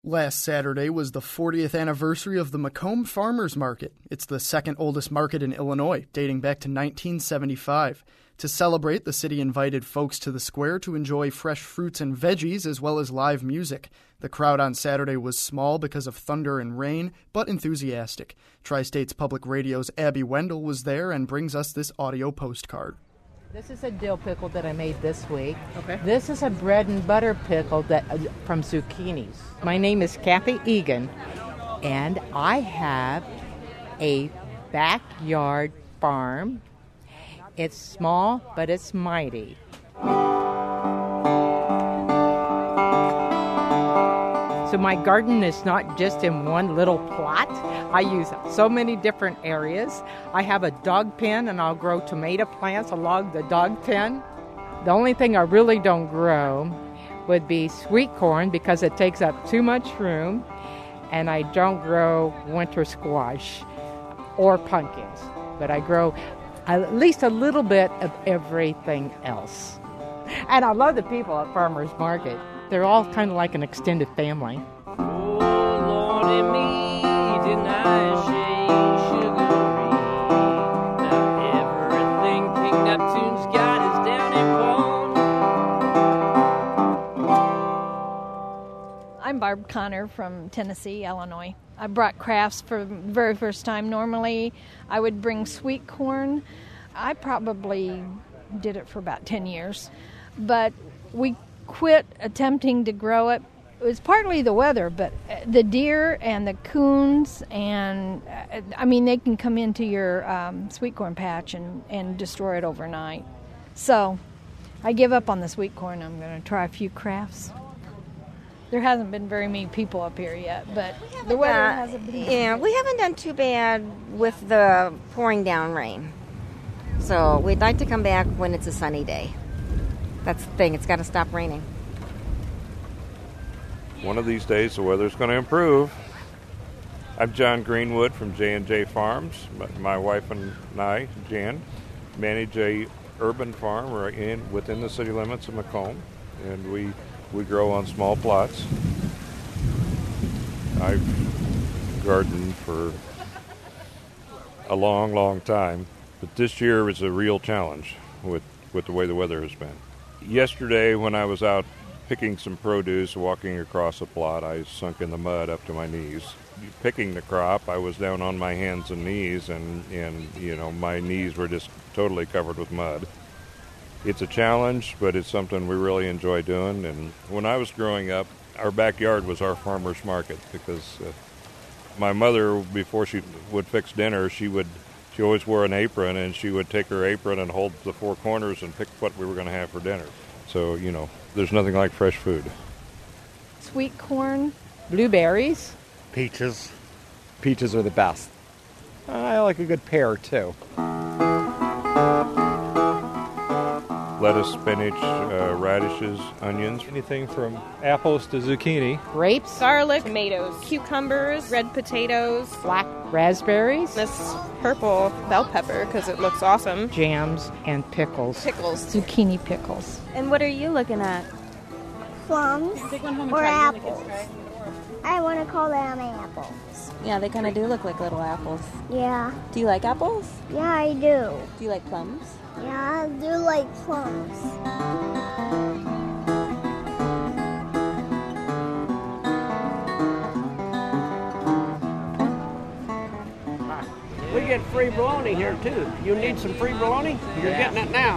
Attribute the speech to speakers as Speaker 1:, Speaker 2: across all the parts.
Speaker 1: Last Saturday was the 40th anniversary of the Macomb Farmers Market. It's the second oldest market in Illinois, dating back to 1975. To celebrate, the city invited folks to the square to enjoy fresh fruits and veggies as well as live music. The crowd on Saturday was small because of thunder and rain, but enthusiastic. Tri-States Public Radio's Abby Wendell was there and brings us this audio postcard.
Speaker 2: This is a dill pickle that I made this week.
Speaker 1: Okay.
Speaker 2: This is a bread and butter pickle from zucchinis. My name is Kathy Egan, and I have a backyard farm. It's small, but it's mighty. So my garden is not just in one little plot. I use so many different areas. I have a dog pen, and I'll grow tomato plants along the dog pen. The only thing I really don't grow would be sweet corn because it takes up too much room, and I don't grow winter squash or pumpkins. But I grow at least a little bit of everything else. And I love the people at Farmers Market. They're all kind of like an extended family.
Speaker 3: Oh, Lordy me, didn't I say sugary? Now everything King Neptune's got is down in pawn.
Speaker 4: I'm Barb Connor from Tennessee, Illinois. I brought crafts for the very first time. Normally, I would bring sweet corn. I probably did it for about 10 years, but we quit attempting to grow it. It was partly the weather, but the deer and the coons and, they can come into your sweet corn patch and destroy it overnight. So I give up on the sweet corn. I'm going to try a few crafts. There hasn't been very many people up here yet, but the weather hasn't been.
Speaker 5: Yeah, we haven't done too bad with the pouring down rain. So we'd like to come back when it's a sunny day. That's the thing. It's got to stop raining.
Speaker 6: One of these days, the weather's going to improve. I'm John Greenwood from J&J Farms. My wife and I, Jan, manage a urban farm within the city limits of Macomb, and we grow on small plots. I've gardened for a long, long time, but this year was a real challenge with the way the weather has been. Yesterday, when I was out picking some produce, walking across a plot, I sunk in the mud up to my knees. Picking the crop, I was down on my hands and knees, and my knees were just totally covered with mud. It's a challenge, but it's something we really enjoy doing. And when I was growing up, our backyard was our farmer's market because my mother, before she would fix dinner, she always wore an apron, and she would take her apron and hold the four corners and pick what we were going to have for dinner. So, there's nothing like fresh food.
Speaker 4: Sweet corn.
Speaker 2: Blueberries.
Speaker 7: Peaches. Peaches are the best. I like a good pear, too.
Speaker 6: Lettuce, spinach, radishes, onions.
Speaker 8: Anything from apples to zucchini.
Speaker 2: Grapes.
Speaker 9: Garlic, tomatoes, cucumbers, red potatoes,
Speaker 2: black raspberries.
Speaker 9: this purple bell pepper because it looks awesome.
Speaker 2: Jams and pickles.
Speaker 4: Zucchini pickles.
Speaker 5: And what are you looking at?
Speaker 10: Plums or apples. I want to call them apples.
Speaker 5: Yeah, they kind of do look like little apples.
Speaker 10: Yeah.
Speaker 5: Do you like apples?
Speaker 10: Yeah, I do.
Speaker 5: Do you like plums?
Speaker 10: Yeah, I do like plums.
Speaker 11: We get free bologna here, too. You need some free bologna? You're getting it now.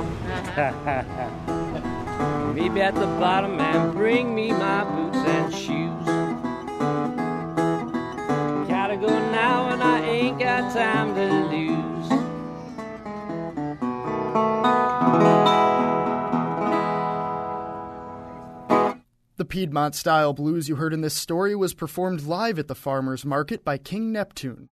Speaker 3: Meet me at the bottom and bring me my boots and shoes. Gotta go now and I ain't got time to lose.
Speaker 1: The Piedmont-style blues you heard in this story was performed live at the Farmers Market by King Neptune.